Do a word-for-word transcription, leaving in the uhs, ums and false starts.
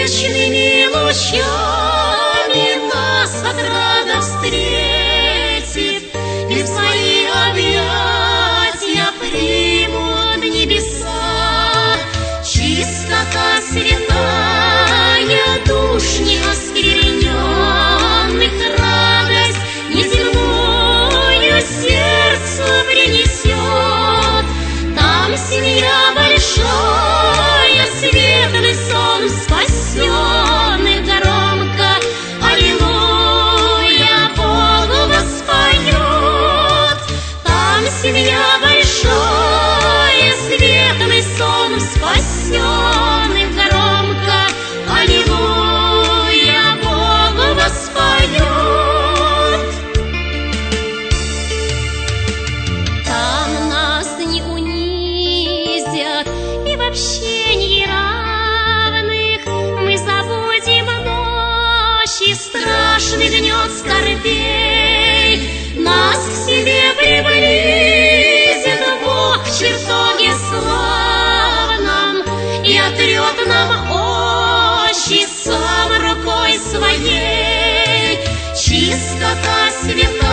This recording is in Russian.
вечными лучами нас отрада встретит, и в свои объятия примут небеса. Чистота святая душ неоскверненных, радость неземную сердцу принесет. Там семья большая, светлый сон спасенных, громко аллилуйя Богу воспоет. Там семья большая, светлый сон спасенных, громко аллилуйя Богу воспоет. Там нас не унизят и в общении равных. Мы забудем ночи, страшный гнет скорбей. Нас к себе приблизит Бог в чертоге славном и отрет нам очи сам рукой своей. Чистота святая